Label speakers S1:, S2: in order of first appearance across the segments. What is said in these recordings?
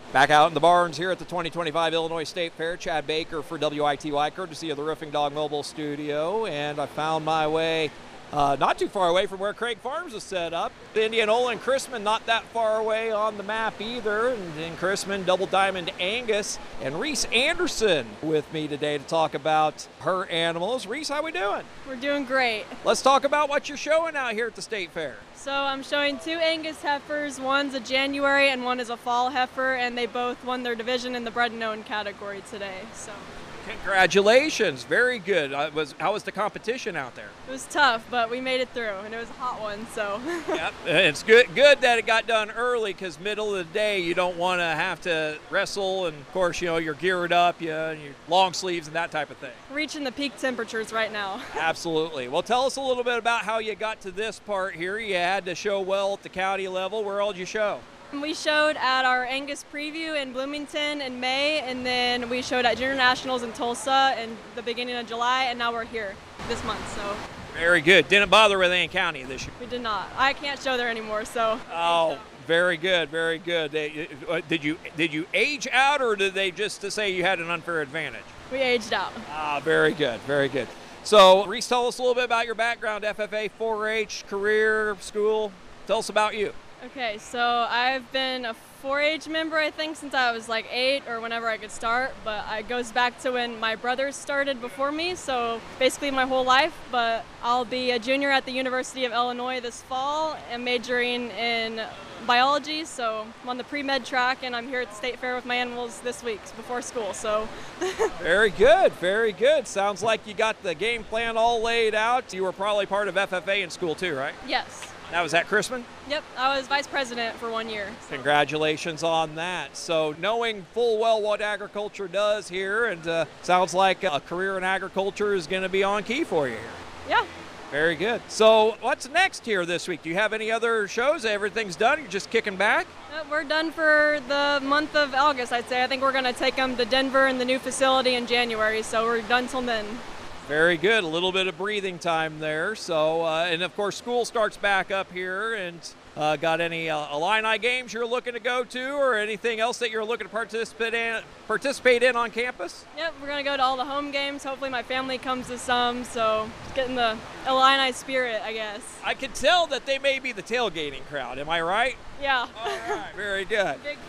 S1: Back out in the barns here at the 2025 Illinois State Fair. Chad Baker for WITY, courtesy of the Roofing Dog Mobile Studio. And I found my way not too far away from where Craig Farms is set up. Indianola and Chrisman not that far away on the map either. And in Chrisman, Double Diamond Angus and Reese Anderson with me today to talk about her animals. Reese, how we doing?
S2: We're doing great.
S1: Let's talk about what you're showing out here at the State Fair.
S2: So I'm showing two Angus heifers. One's a January and one is a fall heifer, and they both won their division in the bred and owned category today. So
S1: Congratulations, very good. How was the competition out there?
S2: it was tough, but we made it through, and it was a hot one. So
S1: Yep, it's good that it got done early, because middle of the day you don't want to have to wrestle, and of course you're geared up, and your long sleeves and that type of thing.
S2: reaching the peak temperatures right now.
S1: Absolutely. Well, tell us a little bit about how you got to this part here. You had to show well at the county level. Where all did you show?
S2: We showed at our Angus preview in Bloomington in May, and then we showed at Junior Nationals in Tulsa in the beginning of July, and now we're here this month. So
S1: Very good. Didn't bother with Ann County this year.
S2: we did not. I can't show there anymore. So
S1: Oh, very good, very good. Did you age out, or did they just say you had an unfair advantage?
S2: we aged out.
S1: Ah, very good, very good. So, Reese, tell us a little bit about your background, FFA, 4-H, career, school. Tell us about you.
S2: Okay, so I've been a 4-H member, I think, since I was like 8 or whenever I could start, but it goes back to when my brothers started before me, so basically my whole life. But I'll be a junior at the University of Illinois this fall and majoring in biology, so I'm on the pre-med track, and I'm here at the State Fair with my animals this week before school. So
S1: Very good, very good. Sounds like you got the game plan all laid out. You were probably part of FFA in school too, right?
S2: yes.
S1: That was at Chrisman?
S2: Yep, I was vice president for 1 year.
S1: Congratulations on that. So knowing full well what agriculture does here, and sounds like a career in agriculture is going to be on key for you here.
S2: Yeah.
S1: Very good. So what's next here this week? Do you have any other shows? Everything's done? You're just kicking back?
S2: We're done for the month of August, I'd say. I think we're going to take them to Denver and the new facility in January, so we're done till then.
S1: Very good. A little bit of breathing time there. So, and of course, school starts back up here. And got any Illini games you're looking to go to, or anything else that you're looking to participate in on campus?
S2: Yep, we're going to go to all the home games. Hopefully my family comes to some, so just getting the Illini spirit, I guess.
S1: I can tell that they may be the tailgating crowd. Am I right?
S2: Yeah.
S1: All right. Very good.
S2: Big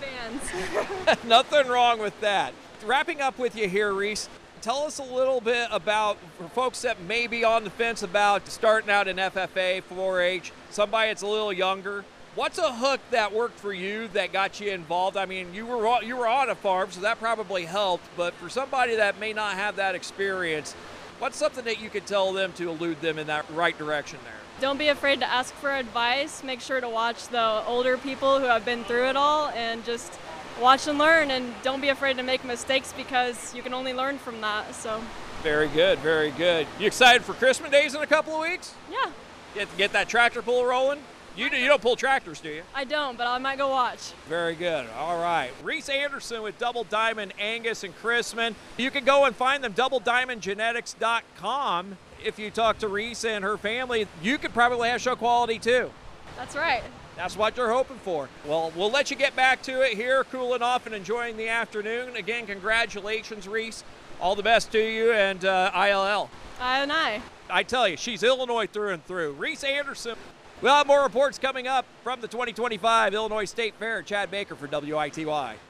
S2: fans.
S1: Nothing wrong with that. Wrapping up with you here, Reese. Tell us a little bit about, for folks that may be on the fence about starting out in FFA, 4-H, somebody that's a little younger. What's a hook that worked for you that got you involved? I mean, you were on a farm, so that probably helped. But for somebody that may not have that experience, what's something that you could tell them to elude them in that right direction there?
S2: Don't be afraid to ask for advice. Make sure to watch the older people who have been through it all, and just watch and learn, and don't be afraid to make mistakes, because you can only learn from that. So
S1: Very good, very good. You excited for Christmas days in a couple of weeks?
S2: yeah,
S1: Get that tractor pull rolling? You don't pull tractors, do you?
S2: I don't, but I might go watch.
S1: Very good. All right. Reese Anderson with Double Diamond Angus and Chrisman. You can go and find them, doublediamondgenetics.com. If you talk to Reese and her family, you could probably have show quality too.
S2: That's right.
S1: That's what you're hoping for. Well, we'll let you get back to it here, cooling off and enjoying the afternoon. Again, congratulations, Reese. All the best to you and ILL. I tell you, she's Illinois through and through. Reese Anderson. We'll have more reports coming up from the 2025 Illinois State Fair. Chad Baker for WITY.